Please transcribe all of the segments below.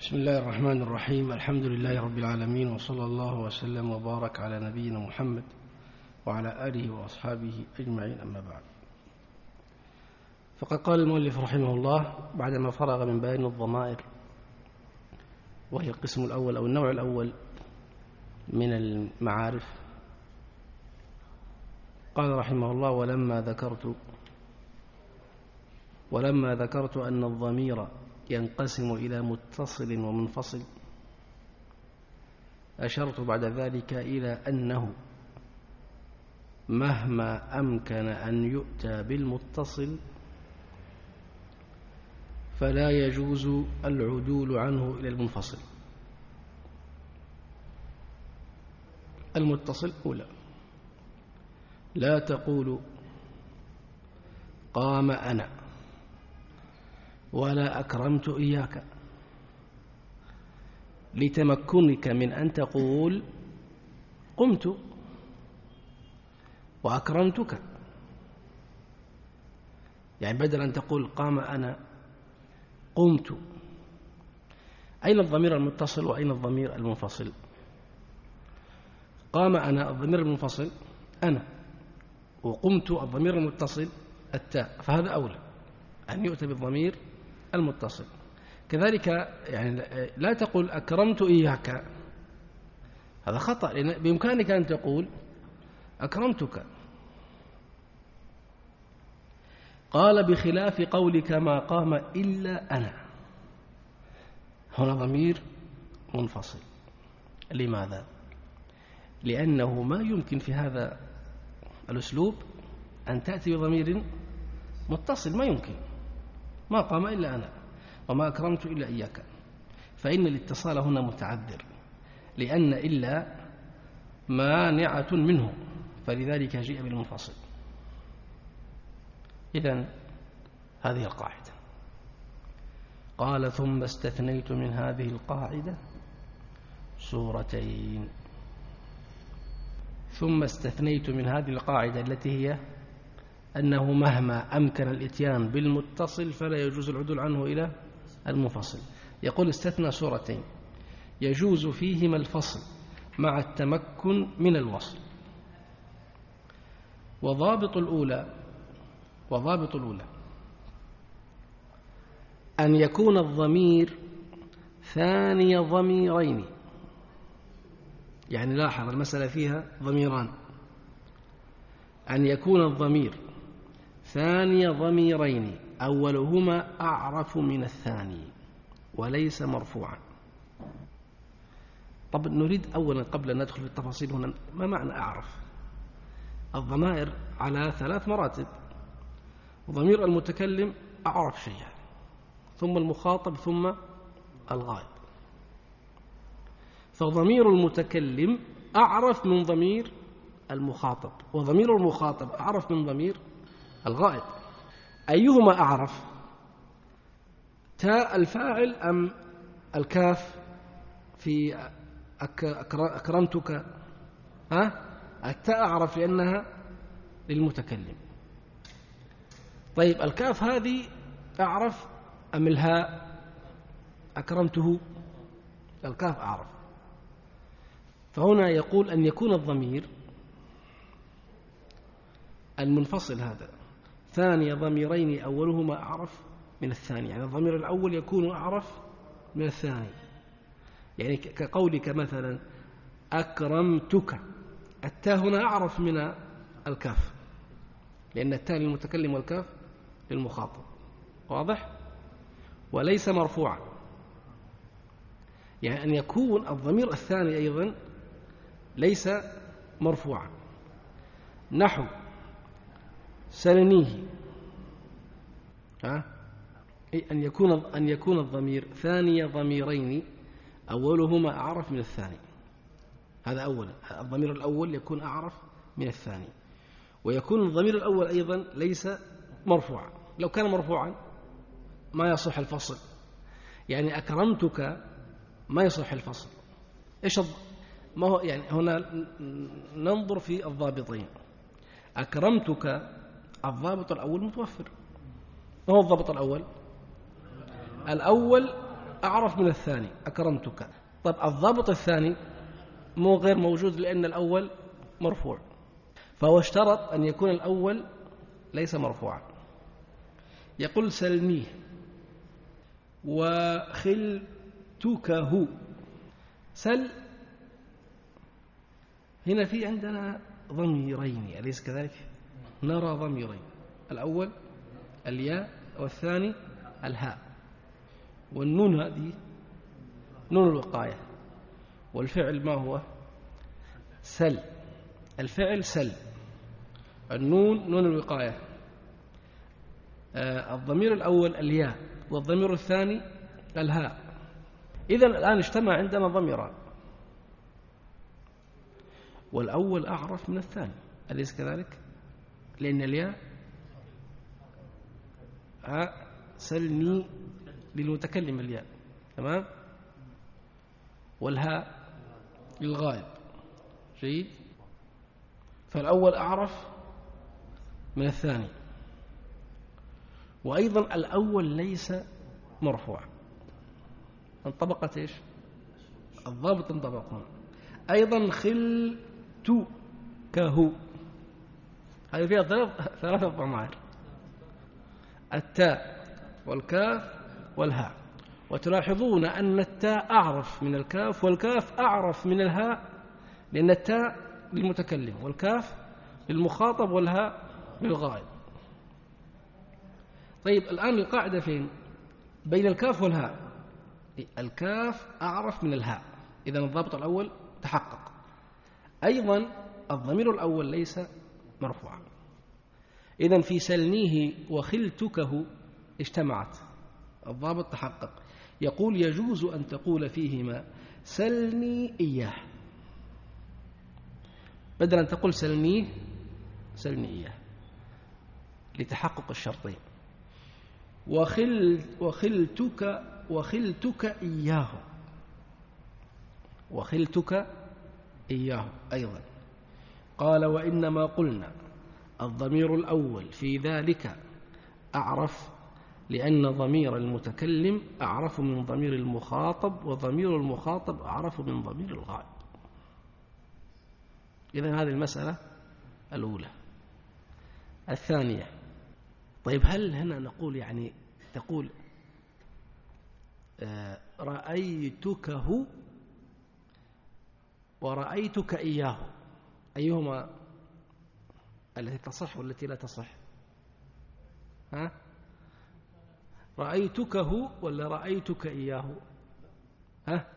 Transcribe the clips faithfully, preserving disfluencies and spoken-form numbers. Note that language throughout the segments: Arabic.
بسم الله الرحمن الرحيم. الحمد لله رب العالمين، وصلى الله وسلم وبارك على نبينا محمد وعلى آله وأصحابه أجمعين، أما بعد. فقد قال المؤلف رحمه الله بعدما فرغ من بيان الضمائر، وهي القسم الأول أو النوع الأول من المعارف، قال رحمه الله: ولما ذكرت ولما ذكرت أن الضمير ينقسم إلى متصل ومنفصل، أشرت بعد ذلك إلى أنه مهما أمكن أن يؤتى بالمتصل فلا يجوز العدول عنه إلى المنفصل. المتصل أولى، لا تقول قام أنا ولا أكرمت إياك، لتمكنك من أن تقول قمت وأكرمتك، يعني بدل أن تقول قام أنا قمت. أين الضمير المتصل وأين الضمير المنفصل؟ قام أنا الضمير المنفصل أنا، وقمت الضمير المتصل التاء، فهذا أولى أن يؤتى بالضمير المتصل. كذلك يعني لا تقول أكرمت إياك، هذا خطأ، لأن بإمكانك أن تقول أكرمتك. قال: بخلاف قولك ما قام إلا أنا، هنا ضمير منفصل. لماذا؟ لأنه ما يمكن في هذا الأسلوب أن تأتي بضمير متصل، ما يمكن. ما قام إلا أنا وما أكرمت إلا إياك، فإن الاتصال هنا متعذر، لأن إلا مانعة منه، فلذلك جاء بالمنفصل. إذن هذه القاعدة. قال: ثم استثنيت من هذه القاعدة صورتين. ثم استثنيت من هذه القاعدة التي هي أنه مهما أمكن الإتيان بالمتصل فلا يجوز العدول عنه إلى المنفصل. يقول: استثنى صورتين يجوز فيهما الفصل مع التمكن من الوصل. وضابط الأولى وضابط الأولى أن يكون الضمير ثاني ضميرين، يعني لاحظ المسألة فيها ضميران، أن يكون الضمير ثاني ضميرين أولهما أعرف من الثاني وليس مرفوعا. طب نريد أولا قبل أن ندخل في التفاصيل هنا، ما معنى أعرف؟ الضمائر على ثلاث مراتب: ضمير المتكلم أعرف شيئا، ثم المخاطب، ثم الغائب. فضمير المتكلم أعرف من ضمير المخاطب، وضمير المخاطب أعرف من ضمير الغائب. أيهما أعرف؟ تاء الفاعل أم الكاف في أكرمتك؟ ها؟ التاء أعرف لأنها للمتكلم. طيب الكاف هذه أعرف أم الهاء أكرمته؟ الكاف أعرف. فهنا يقول أن يكون الضمير المنفصل هذا ثاني ضميرين أولهما أعرف من الثاني، يعني الضمير الأول يكون أعرف من الثاني. يعني كقولك مثلا أكرمتك، التاء هنا أعرف من الكاف، لأن التاء للمتكلم والكاف للمخاطب، واضح؟ وليس مرفوعا، يعني أن يكون الضمير الثاني أيضا ليس مرفوعا. نحو سننيه، ها؟ أن يكون أن يكون الضمير ثاني ضميرين أولهما أعرف من الثاني، هذا أولا. الضمير الأول يكون أعرف من الثاني، ويكون الضمير الأول أيضا ليس مرفوعا. لو كان مرفوعا ما يصح الفصل، يعني أكرمتك ما يصح الفصل. إيش ما هو؟ يعني هنا ننظر في الضابطين. أكرمتك الضابط الأول متوفر. ما هو الضابط الأول؟ الأول أعرف من الثاني، أكرمتك. طب الضابط الثاني مو غير موجود لأن الأول مرفوع، فهو اشترط أن يكون الأول ليس مرفوعا. يقول سلميه وخلتكه. سل هنا في عندنا ضميرين أليس كذلك؟ نرى ضميرين، الأول الياء والثاني الهاء، والنون هذه نون الوقاية، والفعل ما هو؟ سل. الفعل سل، النون نون الوقاية. آه الضمير الأول الياء والضمير الثاني الهاء. إذن الآن اجتمع عندنا ضميران، والأول أعرف من الثاني أليس كذلك؟ لأن الياء سلني للمتكلم الياء، تمام، والهاء للغائب، جيد. فالأول أعرف من الثاني، وأيضا الأول ليس مرفوع. انطبقت إيش؟ الضابط انطبقون. أيضا خلتكه، هذه فيها ثلاثة ضمائر، التاء والكاف والهاء. وتلاحظون أن التاء أعرف من الكاف، والكاف أعرف من الهاء، لأن التاء للمتكلم والكاف للمخاطب والهاء للغائب. طيب الآن القاعدة فين؟ بين الكاف والهاء. الكاف أعرف من الهاء، إذن الضابط الأول تحقق. أيضا الضمير الأول ليس مرفوعا، إذن في سلنيه وخلتكه اجتمعت، الضابط تحقق. يقول يجوز أن تقول فيهما سلني إياه، بدل أن تقول سلنيه سلني إياه، لتحقق الشرطين. وخل وخلتك وخلتك إياه، وخلتك إياه أيضا. قال وإنما قلنا الضمير الأول في ذلك أعرف، لأن ضمير المتكلم أعرف من ضمير المخاطب، وضمير المخاطب أعرف من ضمير الغائب. إذن هذه المسألة الأولى. الثانية، طيب هل هنا نقول يعني تقول آه رأيتكه ورأيتك إياه، أيهما التي تصح والتي لا تصح؟ ها؟ رأيتكه ولا رأيتك إياه؟ ها؟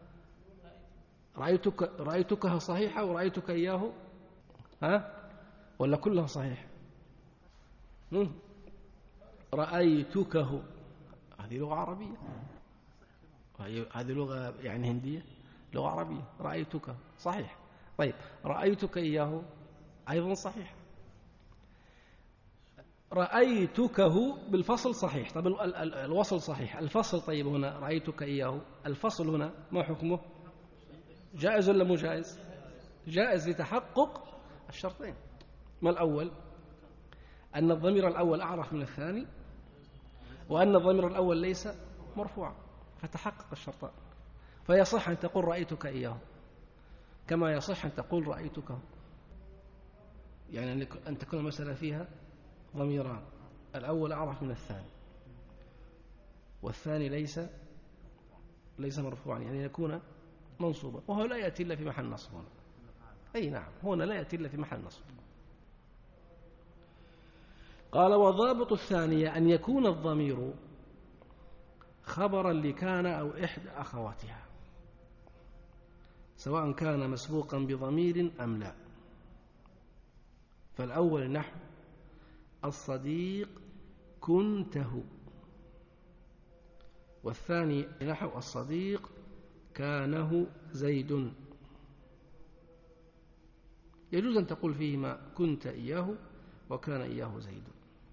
رأيتك رأيتكها صحيحة ورأيتك إياه، ها؟ ولا كلها صحيح؟ رأيتكه هذه لغة عربية، هذه لغة يعني هندية، لغة عربية. رأيتك صحيح. طيب رأيتك إياه أيضا صحيح. رأيتكه بالفصل صحيح. طب الوصل صحيح، الفصل طيب هنا رأيتك إياه، الفصل هنا ما حكمه؟ جائز ولا مو جائز؟ جائز لتحقق الشرطين. ما الأول؟ أن الضمير الأول أعرف من الثاني، وأن الضمير الأول ليس مرفوعا، فتحقق الشرطان. فيصح أن تقول رأيتك إياه، كما يصح أن تقول رأيتك، يعني أن تكون المسألة فيها ضميران، الأول أعرف من الثاني، والثاني ليس ليس مرفوعا، يعني يكون منصوبا، وهو لا يأتي إلا في محل نصب هنا. أي نعم، هنا لا يأتي إلا في محل نصب. قال وضابط الثانية أن يكون الضمير خبرا لكان أو إحدى أخواتها، سواء كان مسبوقا بضمير أم لا. فالأول نحو الصديق كنته، والثاني نحو الصديق كانه زيد. يجوز أن تقول فيهما كنت إياه وكان إياه زيد.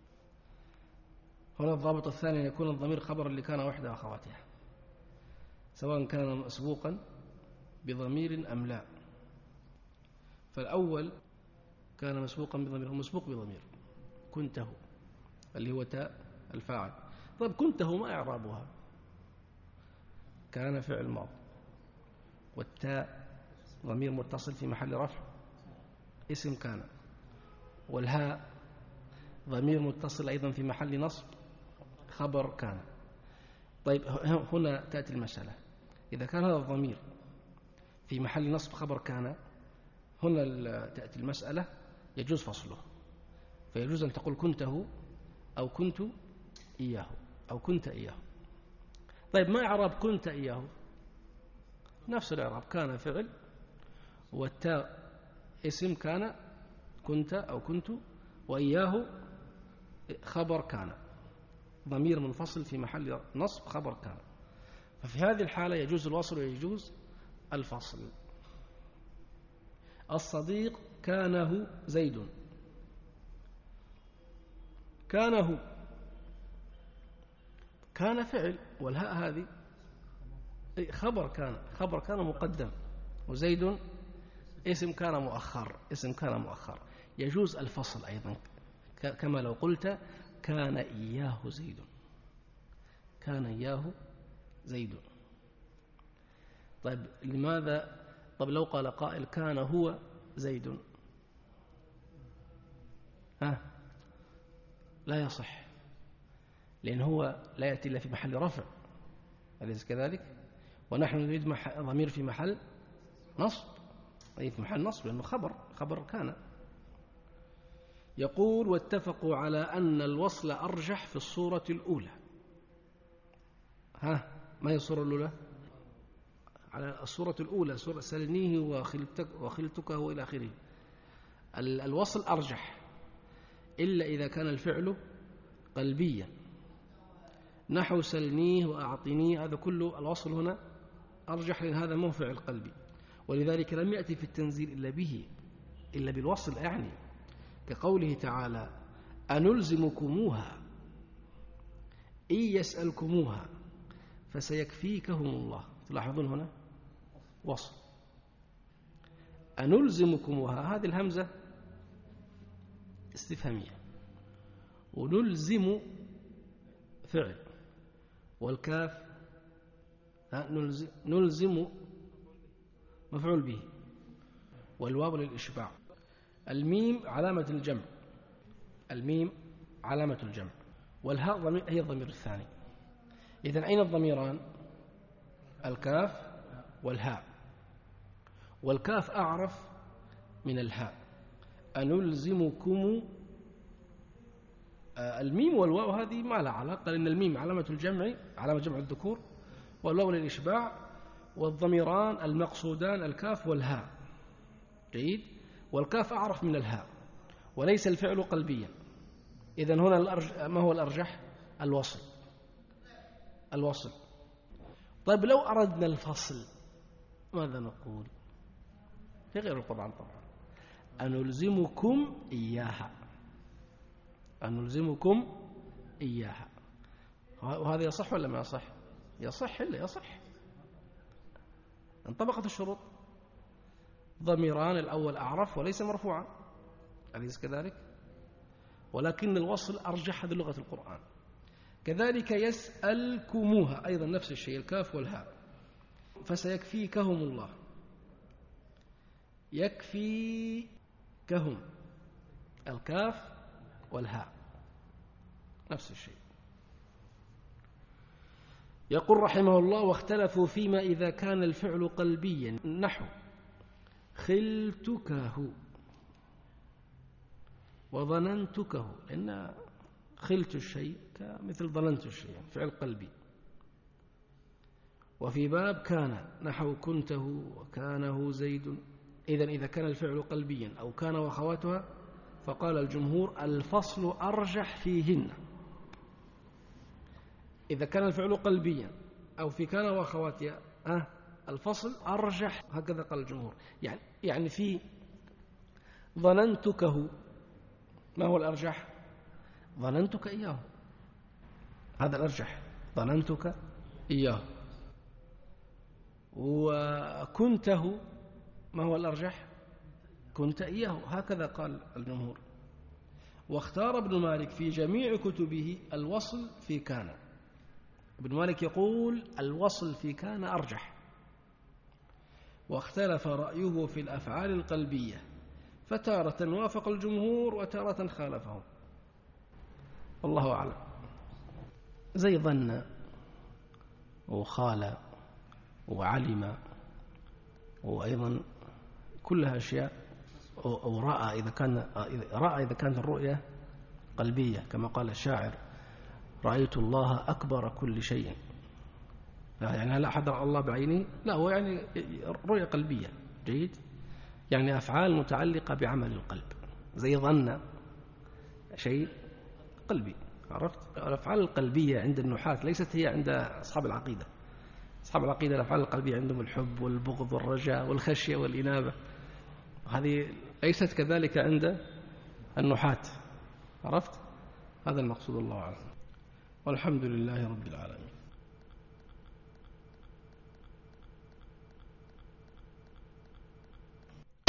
هنا الضابط الثاني أن يكون الضمير خبرا لكان أو إحدى أخواتها، سواء كان مسبوقا بضمير أم لا. فالأول كان مسبوقا بضمير، مسبوق بضمير كنته اللي هو تاء الفاعل. طيب كنته ما إعرابها؟ كان فعل ماض، والتاء ضمير متصل في محل رفع اسم كان، والهاء ضمير متصل أيضا في محل نصب خبر كان. طيب هنا تأتي المسألة، إذا كان هذا الضمير في محل نصب خبر كان، هنا تأتي المسألة يجوز فصله، فيجوز أن تقول كنته أو كنت إياه أو كنت إياه. طيب ما إعراب كنت إياه؟ نفس الإعراب، كان فعل والتاء اسم كان كنت أو كنت، وإياه خبر كان ضمير منفصل في محل نصب خبر كان. ففي هذه الحالة يجوز الوصل ويجوز الفصل. الصديق كانه زيد، كانه كان فعل والهاء هذه خبر كان، خبر كان مقدم، وزيد اسم كان مؤخر، اسم كان مؤخر. يجوز الفصل أيضا، كما لو قلت كان إياه زيد، كان إياه زيد. طيب لماذا؟ طب لو قال قائل كان هو زيد، ها لا يصح، لأن هو لا يأتي إلا في محل رفع، أليس كذلك؟ ونحن نريد ضمير في محل نصب، أي في محل نصب لأنه خبر، خبر كان. يقول واتفقوا على أن الوصل أرجح في الصورة الأولى. ها ما هي الصورة الأولى؟ على الصورة الأولى، صورة سلنيه وخلتك وخلتك وإلى آخره. الوصل أرجح إلا إذا كان الفعل قلبيا، نحو سلنيه وأعطنيه، هذا كله الوصل هنا أرجح، لأن هذا مو فعل قلبي، ولذلك لم يأتي في التنزيل إلا به، إلا بالوصل يعني، كقوله تعالى أنلزمكموها إن يسألكموها فسيكفيكهم الله. تلاحظون هنا وصل، أنلزمكموها، هذه الهمزة استفهامية، ونلزم فعل، والكاف نلزم مفعول به، والواو للإشباع. الميم علامة الجمع، الميم علامة الجمع، والهاء ضمير هي الضمير الثاني. إذن أين الضميران؟ الكاف والهاء، والكاف أعرف من الهاء. أنلزمكم، الميم والواو هذه ما لها علاقة، لأن الميم علامة الجمع، علامة جمع الذكور، والواو للإشباع، والضميران المقصودان الكاف والهاء. جيد. والكاف أعرف من الهاء، وليس الفعل قلبيا. إذن هنا الأرجح، ما هو الأرجح؟ الوصل، الوصل. طيب لو أردنا الفصل ماذا نقول؟ في غير القرآن طبعا، أنلزمكم إياها، أنلزمكم إياها، وهذا يصح ولا ما يصح؟ يصح إلا يصح، انطبقت الشروط. ضميران، الأول أعرف وليس مرفوعا، أليس كذلك؟ ولكن الوصل أرجح، هذه لغة القرآن. كذلك يسألكموها أيضا نفس الشيء، الكاف والهاء. فسيكفيكهم الله، يكفيكهم، الكاف والهاء نفس الشيء. يقول رحمه الله واختلفوا فيما إذا كان الفعل قلبيا، نحو خلتكه وظننتكه، لأن خلت الشيء مثل ظننت الشيء، فعل قلبي. وفي باب كان نحو كنته وكانه زيد. إذن إذا كان الفعل قلبيا أو كان وأخواتها، فقال الجمهور الفصل أرجح فيهن. إذا كان الفعل قلبيا أو في كان وأخواتها أه الفصل أرجح، هكذا قال الجمهور. يعني يعني في ظننتكه، ما هو الأرجح؟ ظننتك إياه، هذا الأرجح، ظننتك إياه. وكنته، ما هو الأرجح؟ كنت إياه، هكذا قال الجمهور. واختار ابن مالك في جميع كتبه الوصل في كان، ابن مالك يقول الوصل في كان أرجح، واختلف رأيه في الأفعال القلبية، فتارة وافق الجمهور وتارة خالفهم، الله أعلم. زي ظن وخال وعلم، وأيضا كلها أشياء، أو رأى إذا كان رأى إذا كانت الرؤية قلبية، كما قال الشاعر: رأيت الله أكبر كل شيء. يعني هل أحد رأى الله بعينه؟ لا، هو يعني رؤية قلبية. جيد، يعني أفعال متعلقة بعمل القلب، زي ظن شيء قلبي. عرفت؟ الأفعال القلبية عند النحاة ليست هي عند أصحاب العقيدة. أصحاب العقيدة الأفعال القلبية عندهم الحب والبغض والرجاء والخشية والإنابة، هذه ليست كذلك عند النحاة. عرفت؟ هذا المقصود، الله أعلم، والحمد لله رب العالمين.